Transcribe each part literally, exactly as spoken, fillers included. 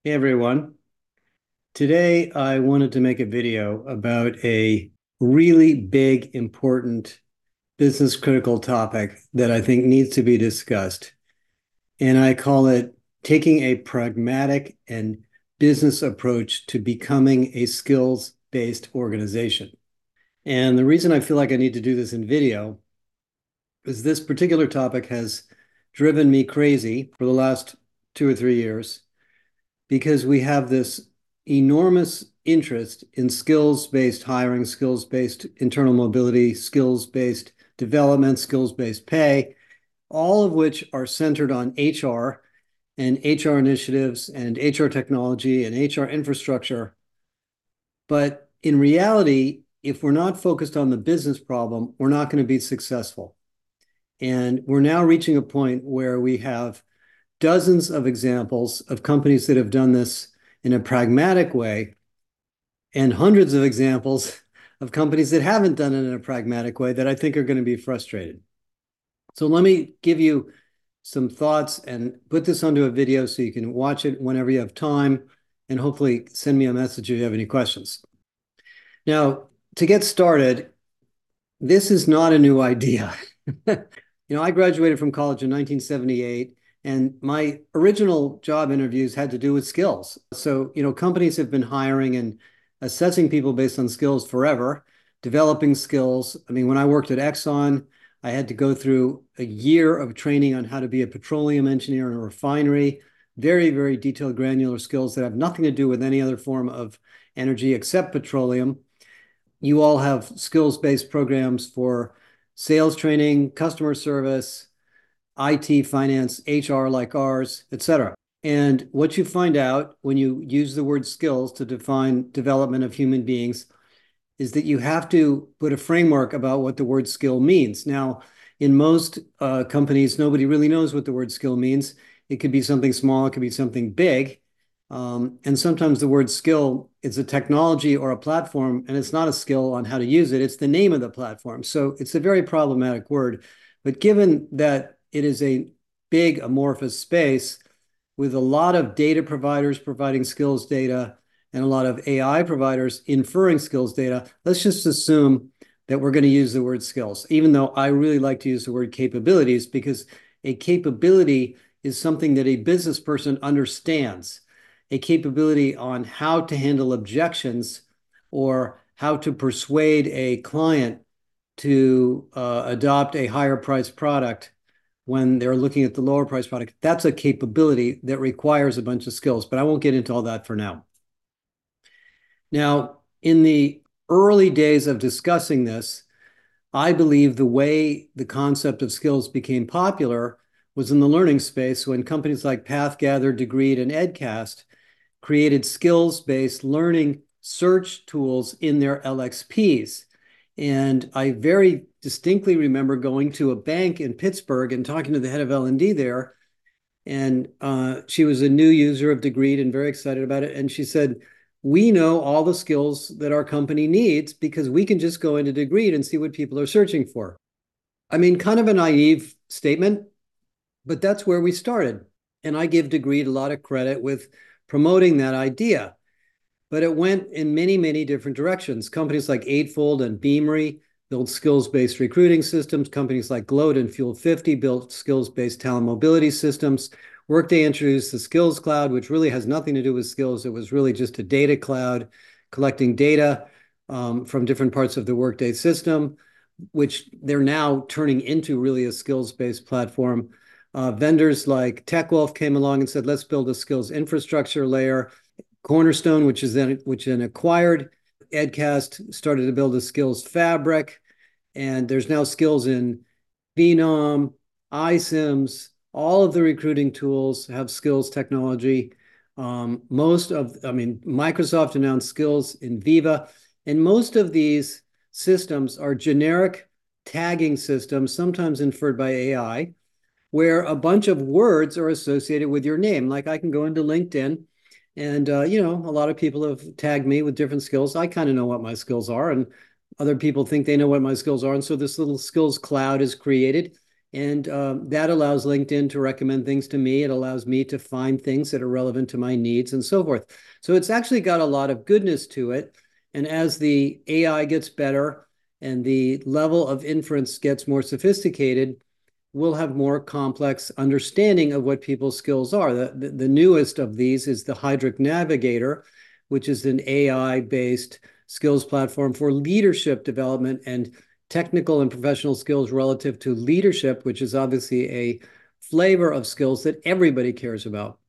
Hey everyone. Today I wanted to make a video about a really big, important business critical topic that I think needs to be discussed. And I call it taking a pragmatic and business approach to becoming a skills-based organization. And the reason I feel like I need to do this in video is this particular topic has driven me crazy for the last two or three years because we have this enormous interest in skills-based hiring, skills-based internal mobility, skills-based development, skills-based pay, all of which are centered on H R and H R initiatives and H R technology and H R infrastructure. But in reality, if we're not focused on the business problem, we're not going to be successful. And we're now reaching a point where we have dozens of examples of companies that have done this in a pragmatic way, and hundreds of examples of companies that haven't done it in a pragmatic way that I think are going to be frustrated. So let me give you some thoughts and put this onto a video so you can watch it whenever you have time, and hopefully send me a message if you have any questions. Now, to get started, this is not a new idea. You know, I graduated from college in nineteen seventy-eight, and my original job interviews had to do with skills. So, you know, companies have been hiring and assessing people based on skills forever, developing skills. I mean, when I worked at Exxon, I had to go through a year of training on how to be a petroleum engineer in a refinery, very, very detailed, granular skills that have nothing to do with any other form of energy except petroleum. You all have skills-based programs for sales training, customer service, I T, finance, H R like ours, et cetera. And what you find out when you use the word skills to define development of human beings is that you have to put a framework about what the word skill means. Now, in most uh, companies, nobody really knows what the word skill means. It could be something small, it could be something big. Um, and sometimes the word skill is a technology or a platform, and it's not a skill on how to use it. It's the name of the platform. So it's a very problematic word. But given that it is a big amorphous space with a lot of data providers providing skills data and a lot of A I providers inferring skills data, let's just assume that we're going to use the word skills, even though I really like to use the word capabilities, because a capability is something that a business person understands, a capability on how to handle objections or how to persuade a client to uh, adopt a higher priced product when they're looking at the lower price product. That's a capability that requires a bunch of skills, but I won't get into all that for now. Now, in the early days of discussing this, I believe the way the concept of skills became popular was in the learning space when companies like PathGather, Degreed, and Edcast created skills-based learning search tools in their L X Ps. And I very distinctly remember going to a bank in Pittsburgh and talking to the head of L and D there. And uh, she was a new user of Degreed and very excited about it. And she said, we know all the skills that our company needs because we can just go into Degreed and see what people are searching for. I mean, kind of a naive statement, but that's where we started. And I give Degreed a lot of credit with promoting that idea. But it went in many, many different directions. Companies like Eightfold and Beamery built skills-based recruiting systems. Companies like Gloat and Fuel fifty built skills-based talent mobility systems. Workday introduced the Skills Cloud, which really has nothing to do with skills. It was really just a data cloud collecting data um, from different parts of the Workday system, which they're now turning into really a skills-based platform. Uh, vendors like TechWolf came along and said, let's build a skills infrastructure layer. Cornerstone, which is then which then acquired Edcast, started to build a skills fabric, and there's now skills in Phenom, iCIMS. All of the recruiting tools have skills technology. Um, most of, I mean, Microsoft announced skills in Viva, and most of these systems are generic tagging systems, sometimes inferred by A I, where a bunch of words are associated with your name. Like I can go into LinkedIn. And, uh, you know, a lot of people have tagged me with different skills. I kind of know what my skills are, and other people think they know what my skills are. And so this little skills cloud is created, And um, that allows LinkedIn to recommend things to me. It allows me to find things that are relevant to my needs and so forth. So it's actually got a lot of goodness to it. And as the A I gets better and the level of inference gets more sophisticated, we'll have more complex understanding of what people's skills are. The, the, the newest of these is the Heidrick Navigator, which is an A I-based skills platform for leadership development and technical and professional skills relative to leadership, which is obviously a flavor of skills that everybody cares about.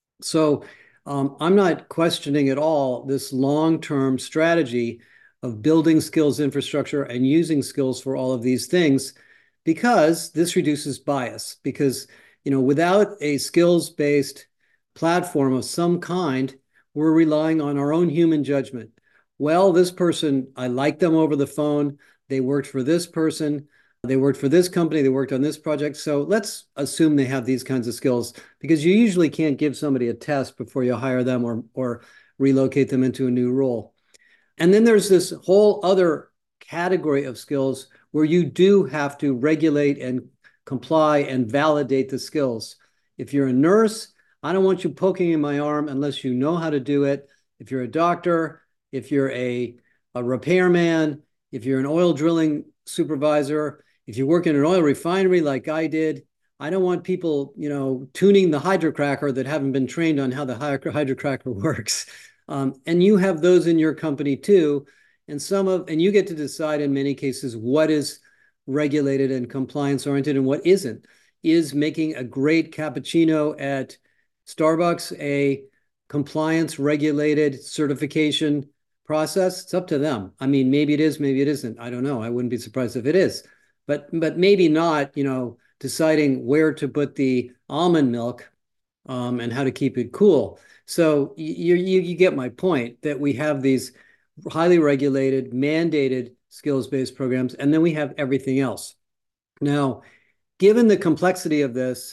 So um, I'm not questioning at all this long-term strategy of building skills infrastructure and using skills for all of these things, because this reduces bias. Because, you know, without a skills-based platform of some kind, we're relying on our own human judgment. Well, this person, I like them over the phone. They worked for this person. They worked for this company. They worked on this project. So let's assume they have these kinds of skills, because you usually can't give somebody a test before you hire them or, or relocate them into a new role. And then there's this whole other category of skills where you do have to regulate and comply and validate the skills. If you're a nurse, I don't want you poking in my arm unless you know how to do it. If you're a doctor, if you're a, a repairman, if you're an oil drilling supervisor, if you work in an oil refinery like I did, I don't want people, you know, tuning the hydrocracker that haven't been trained on how the hydrocracker works. Um, and you have those in your company too. And some of, and you get to decide in many cases what is regulated and compliance oriented and what isn't. Is making a great cappuccino at Starbucks a compliance regulated certification process? It's up to them. I mean, maybe it is, maybe it isn't. I don't know. I wouldn't be surprised if it is. But but maybe not, you know, deciding where to put the almond milk um, and how to keep it cool. So you, you, you get my point that we have these highly regulated, mandated skills-based programs, and then we have everything else. Now, given the complexity of this,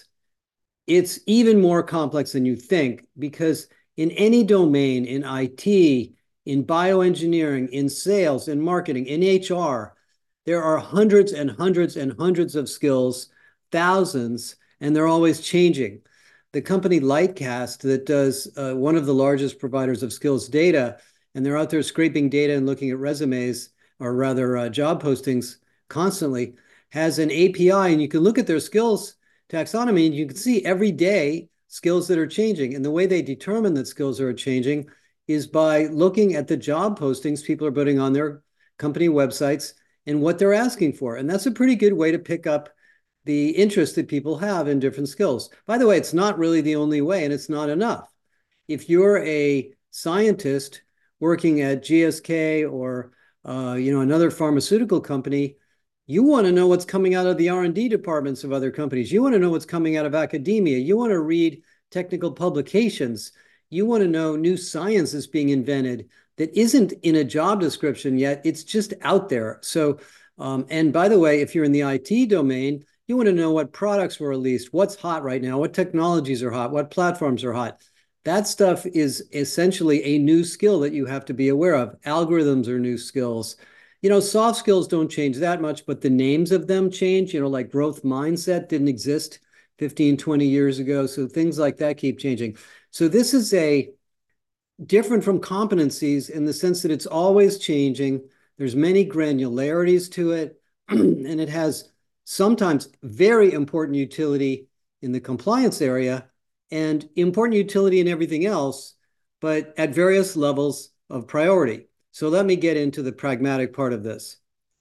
it's even more complex than you think, because in any domain, in I T, in bioengineering, in sales, in marketing, in H R, there are hundreds and hundreds and hundreds of skills, thousands, and they're always changing. The company Lightcast that does uh, one of the largest providers of skills data, and they're out there scraping data and looking at resumes, or rather uh, job postings constantly, has an A P I, and you can look at their skills taxonomy, and you can see every day skills that are changing. And the way they determine that skills are changing is by looking at the job postings people are putting on their company websites and what they're asking for. And that's a pretty good way to pick up the interest that people have in different skills. By the way, it's not really the only way, and it's not enough. If you're a scientist working at G S K or uh, you know, another pharmaceutical company, you want to know what's coming out of the R and D departments of other companies. You want to know what's coming out of academia. You want to read technical publications. You want to know new science is being invented that isn't in a job description yet. It's just out there. So, um, and by the way, if you're in the I T domain, you want to know what products were released, what's hot right now, what technologies are hot, what platforms are hot. That stuff is essentially a new skill that you have to be aware of. Algorithms are new skills. You know, soft skills don't change that much, but the names of them change. You know, like growth mindset didn't exist fifteen, twenty years ago. So things like that keep changing. So this is a different from competencies in the sense that it's always changing. There's many granularities to it, and it has sometimes very important utility in the compliance area and important utility in everything else, but at various levels of priority. So let me get into the pragmatic part of this.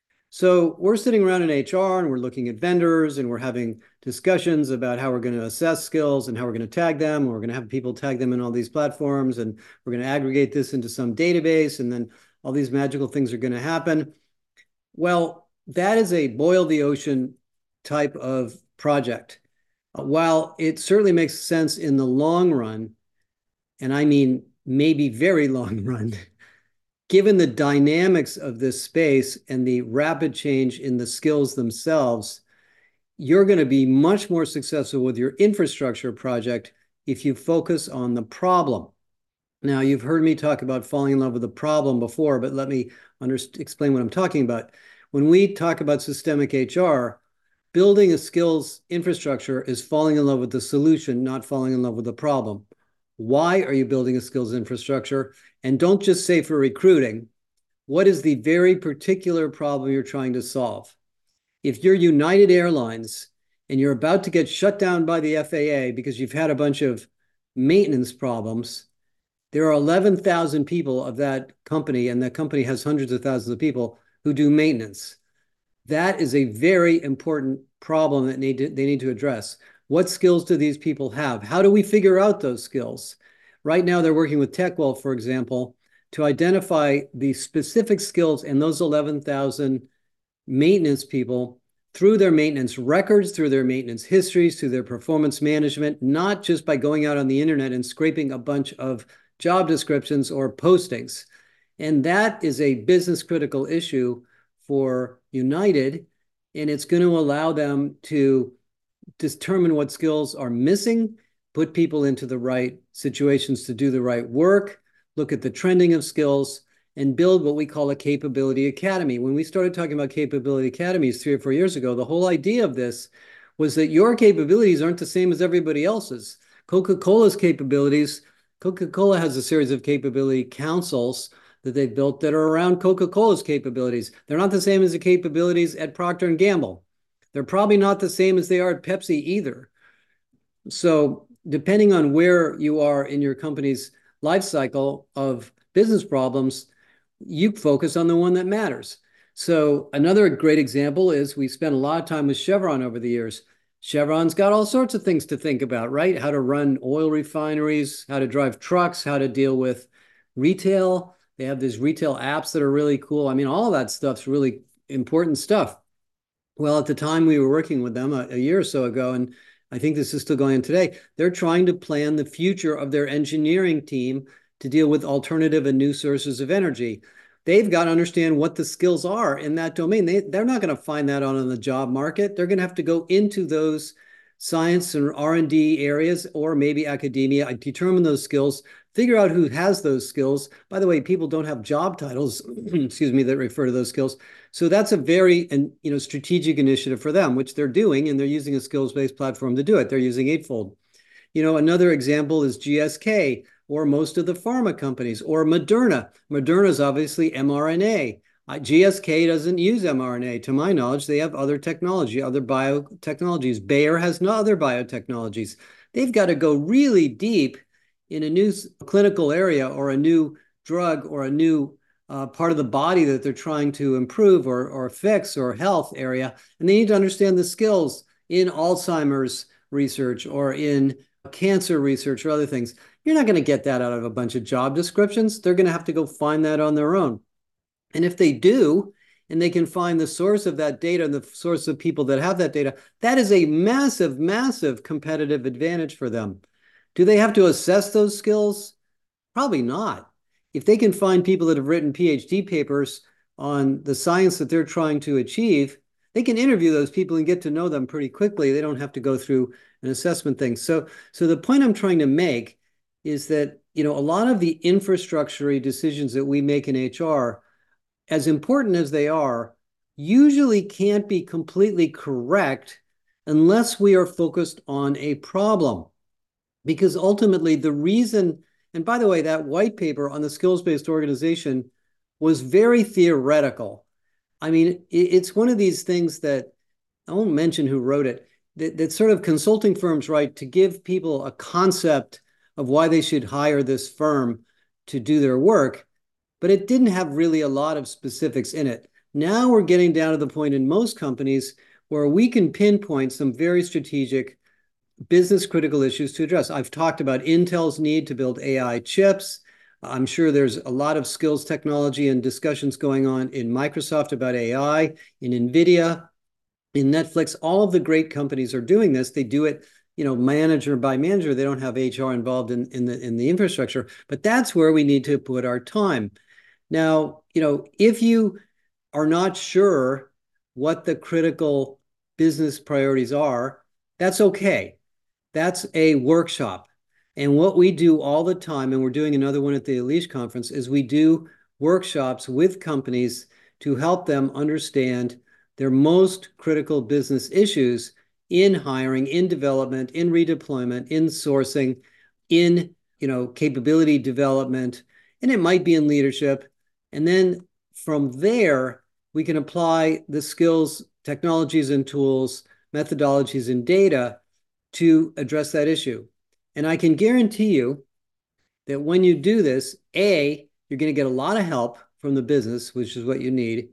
So we're sitting around in H R and we're looking at vendors and we're having discussions about how we're going to assess skills and how we're going to tag them. And we're going to have people tag them in all these platforms, and we're going to aggregate this into some database, and then all these magical things are going to happen. Well, that is a boil the ocean type of project. While it certainly makes sense in the long run, and I mean maybe very long run, given the dynamics of this space and the rapid change in the skills themselves, you're going to be much more successful with your infrastructure project if you focus on the problem. Now, you've heard me talk about falling in love with the problem before, but let me explain what I'm talking about. When we talk about systemic H R, building a skills infrastructure is falling in love with the solution, not falling in love with the problem. Why are you building a skills infrastructure? And don't just say for recruiting. What is the very particular problem you're trying to solve? If you're United Airlines and you're about to get shut down by the F A A because you've had a bunch of maintenance problems, there are eleven thousand people of that company, and that company has hundreds of thousands of people who do maintenance. That is a very important problem that need to, they need to address. What skills do these people have? How do we figure out those skills? Right now, they're working with TechWell, for example, to identify the specific skills in those eleven thousand maintenance people through their maintenance records, through their maintenance histories, through their performance management, not just by going out on the internet and scraping a bunch of job descriptions or postings. And that is a business critical issue for United, and it's going to allow them to determine what skills are missing, put people into the right situations to do the right work, look at the trending of skills, and build what we call a capability academy. When we started talking about capability academies three or four years ago, the whole idea of this was that your capabilities aren't the same as everybody else's. Coca-Cola's capabilities, Coca-Cola has a series of capability councils that they've built that are around Coca-Cola's capabilities. They're not the same as the capabilities at Procter and Gamble. They're probably not the same as they are at Pepsi either. So depending on where you are in your company's life cycle of business problems, you focus on the one that matters. So another great example is we spent a lot of time with Chevron over the years. Chevron's got all sorts of things to think about, right? How to run oil refineries, how to drive trucks, how to deal with retail. They have these retail apps that are really cool. I mean, all of that stuff's really important stuff. Well, at the time we were working with them a, a year or so ago, and I think this is still going on today, they're trying to plan the future of their engineering team to deal with alternative and new sources of energy. They've got to understand what the skills are in that domain. They, they're not going to find that out on the job market. They're going to have to go into those science and R and D areas, or maybe academia, determine those skills, figure out who has those skills. By the way, people don't have job titles, excuse me, that refer to those skills. So that's a very and you know strategic initiative for them, which they're doing, and they're using a skills-based platform to do it. They're using Eightfold. You know, another example is G S K, or most of the pharma companies, or Moderna. Moderna is obviously mRNA. Uh, G S K doesn't use mRNA. To my knowledge, they have other technology, other biotechnologies. Bayer has no other biotechnologies. They've got to go really deep in a new clinical area, or a new drug, or a new uh, part of the body that they're trying to improve or, or fix, or health area. And they need to understand the skills in Alzheimer's research, or in cancer research, or other things. You're not going to get that out of a bunch of job descriptions. They're going to have to go find that on their own. And if they do, and they can find the source of that data and the source of people that have that data, that is a massive, massive competitive advantage for them. Do they have to assess those skills? Probably not. If they can find people that have written PhD papers on the science that they're trying to achieve, they can interview those people and get to know them pretty quickly. They don't have to go through an assessment thing. So, so the point I'm trying to make is that, you know, a lot of the infrastructure decisions that we make in H R, as important as they are, usually can't be completely correct unless we are focused on a problem. Because ultimately the reason, and by the way, that white paper on the skills-based organization was very theoretical. I mean, it's one of these things that, I won't mention who wrote it, that, that sort of consulting firms write to give people a concept of why they should hire this firm to do their work, but it didn't have really a lot of specifics in it. Now we're getting down to the point in most companies where we can pinpoint some very strategic business critical issues to address. I've talked about Intel's need to build A I chips. I'm sure there's a lot of skills technology and discussions going on in Microsoft about A I, in NVIDIA, in Netflix. All of the great companies are doing this. They do it, you know, manager by manager. They don't have H R involved in, in the in the infrastructure, but that's where we need to put our time. Now, you know, if you are not sure what the critical business priorities are, that's okay. That's a workshop. And what we do all the time, and we're doing another one at the Unleash conference, is we do workshops with companies to help them understand their most critical business issues in hiring, in development, in redeployment, in sourcing, in, you know, capability development, and it might be in leadership. And then from there, we can apply the skills, technologies and tools, methodologies and data to address that issue. And I can guarantee you that when you do this, A, you're going to get a lot of help from the business, which is what you need.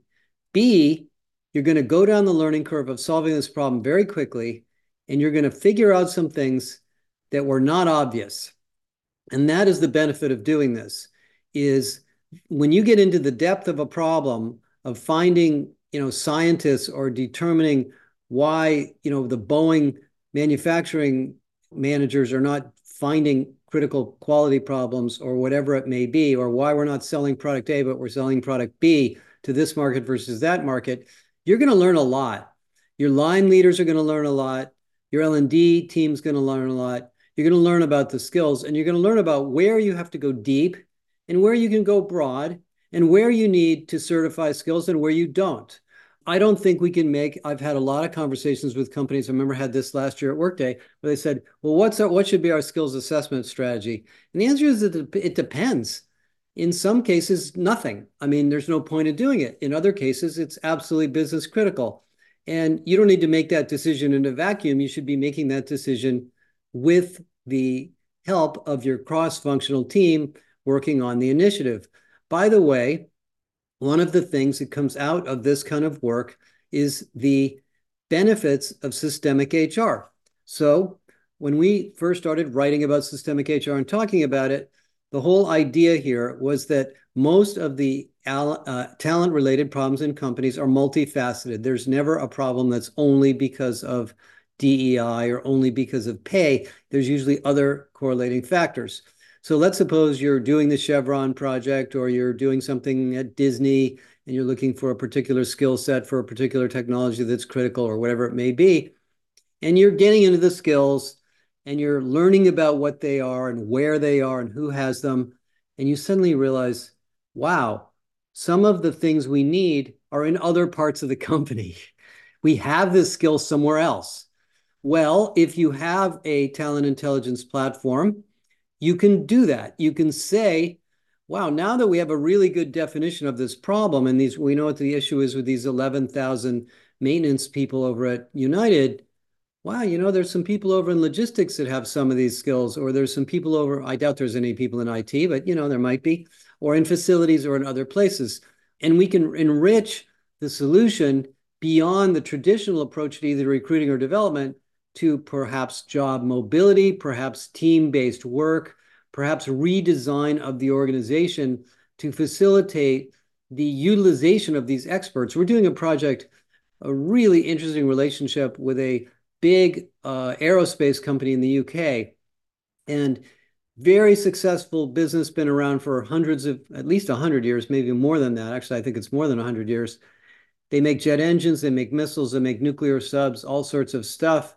B, you're going to go down the learning curve of solving this problem very quickly, and you're going to figure out some things that were not obvious. And that is the benefit of doing this, is when you get into the depth of a problem of finding, you know, scientists or determining why, you know, the Boeing manufacturing managers are not finding critical quality problems or whatever it may be, or why we're not selling product A, but we're selling product B to this market versus that market, you're going to learn a lot. Your line leaders are going to learn a lot. Your L and D team's going to learn a lot. You're going to learn about the skills, and you're going to learn about where you have to go deep and where you can go broad and where you need to certify skills and where you don't. I don't think we can make, I've had a lot of conversations with companies. I remember I had this last year at Workday where they said, well, what's our, what should be our skills assessment strategy? And the answer is that it depends. In some cases, nothing. I mean, there's no point in doing it. In other cases, it's absolutely business critical. And you don't need to make that decision in a vacuum. You should be making that decision with the help of your cross-functional team working on the initiative. By the way, one of the things that comes out of this kind of work is the benefits of systemic H R. So when we first started writing about systemic H R and talking about it, the whole idea here was that most of the uh, talent-related problems in companies are multifaceted. There's never a problem that's only because of D E I or only because of pay. There's usually other correlating factors. So let's suppose you're doing the Chevron project, or you're doing something at Disney and you're looking for a particular skill set for a particular technology that's critical or whatever it may be. And you're getting into the skills and you're learning about what they are and where they are and who has them. And you suddenly realize, wow, some of the things we need are in other parts of the company. We have this skill somewhere else. Well, if you have a talent intelligence platform, you can do that. You can say, wow, now that we have a really good definition of this problem, and these, we know what the issue is with these eleven thousand maintenance people over at United. Wow, you know, there's some people over in logistics that have some of these skills, or there's some people over, I doubt there's any people in I T, but you know, there might be, or in facilities or in other places. And we can enrich the solution beyond the traditional approach to either recruiting or development to perhaps job mobility, perhaps team-based work, perhaps redesign of the organization to facilitate the utilization of these experts. We're doing a project, a really interesting relationship with a big uh, aerospace company in the U K, and very successful business, been around for hundreds of, at least one hundred years, maybe more than that. Actually, I think it's more than one hundred years. They make jet engines, they make missiles, they make nuclear subs, all sorts of stuff.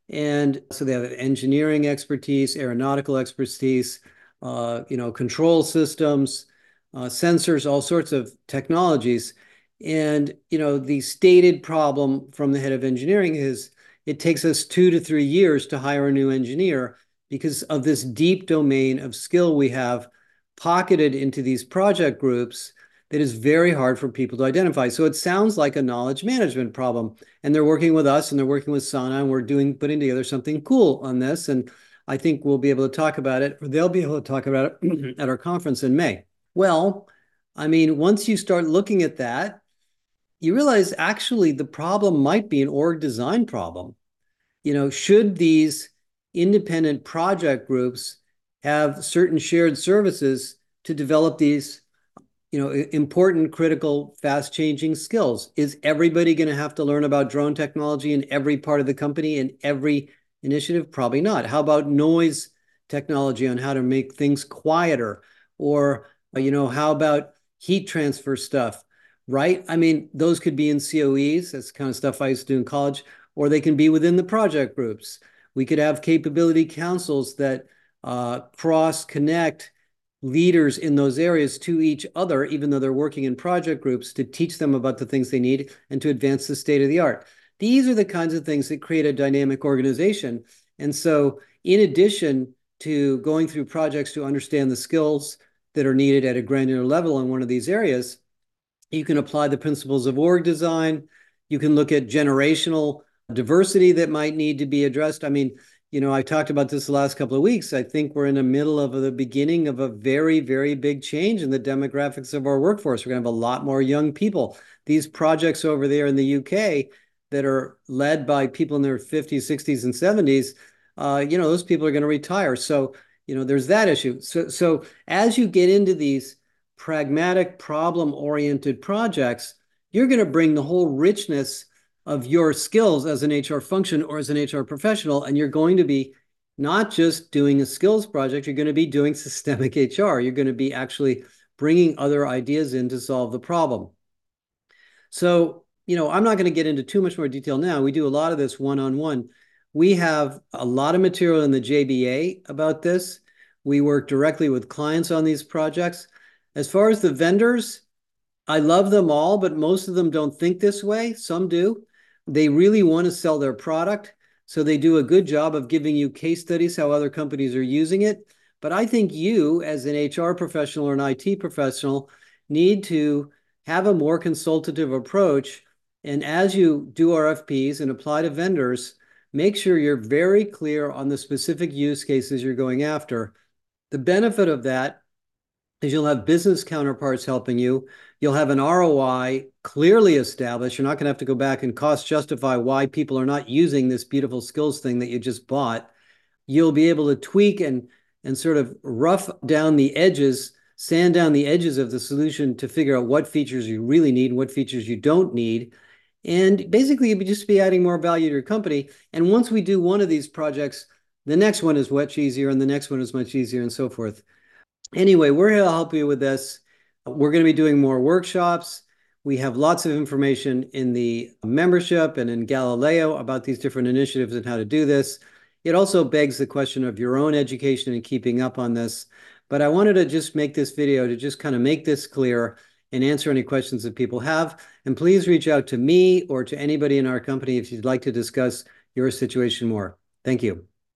And so they have engineering expertise, aeronautical expertise, uh, you know, control systems, uh, sensors, all sorts of technologies. And, you know, the stated problem from the head of engineering is it takes us two to three years to hire a new engineer because of this deep domain of skill we have pocketed into these project groups that is very hard for people to identify. So it sounds like a knowledge management problem. And they're working with us and they're working with Sana, and we're doing putting together something cool on this. And I think we'll be able to talk about it, or they'll be able to talk about it at our conference in May. Well, I mean, once you start looking at that, you realize actually the problem might be an org design problem. You know, should these independent project groups have certain shared services to develop these, you know, important, critical, fast-changing skills? Is everybody going to have to learn about drone technology in every part of the company, in every initiative? Probably not. How about noise technology on how to make things quieter? Or, you know, how about heat transfer stuff, right? I mean, those could be in C O Es. That's the kind of stuff I used to do in college. Or they can be within the project groups. We could have capability councils that uh, cross-connect leaders in those areas to each other, even though they're working in project groups, to teach them about the things they need and to advance the state of the art. These are the kinds of things that create a dynamic organization. And so in addition to going through projects to understand the skills that are needed at a granular level in one of these areas, you can apply the principles of org design. You can look at generational diversity that might need to be addressed. I mean, you know, I talked about this the last couple of weeks. I think we're in the middle of the beginning of a very, very big change in the demographics of our workforce. We're going to have a lot more young people. These projects over there in the U K that are led by people in their fifties, sixties, and seventies, uh, you know, those people are going to retire. So, you know, there's that issue. So, so as you get into these pragmatic, problem-oriented projects, you're going to bring the whole richness of your skills as an H R function or as an H R professional, and you're going to be not just doing a skills project, you're going to be doing systemic H R. You're going to be actually bringing other ideas in to solve the problem. So, you know, I'm not going to get into too much more detail now. We do a lot of this one-on-one. We have a lot of material in the J B A about this. We work directly with clients on these projects. As far as the vendors, I love them all, but most of them don't think this way. Some do. They really want to sell their product, so they do a good job of giving you case studies how other companies are using it. But I think you, as an H R professional or an I T professional, need to have a more consultative approach. And as you do R F Ps and apply to vendors, make sure you're very clear on the specific use cases you're going after. The benefit of that is you'll have business counterparts helping you. You'll have an R O I clearly established. You're not going to have to go back and cost justify why people are not using this beautiful skills thing that you just bought. You'll be able to tweak and, and sort of rough down the edges, sand down the edges of the solution to figure out what features you really need and what features you don't need. And basically, you'll just be adding more value to your company. And once we do one of these projects, the next one is much easier, and the next one is much easier, and so forth. Anyway, we're here to help you with this. We're going to be doing more workshops. We have lots of information in the membership and in Galileo about these different initiatives and how to do this. It also begs the question of your own education and keeping up on this. But I wanted to just make this video to just kind of make this clear and answer any questions that people have. And please reach out to me or to anybody in our company if you'd like to discuss your situation more. Thank you.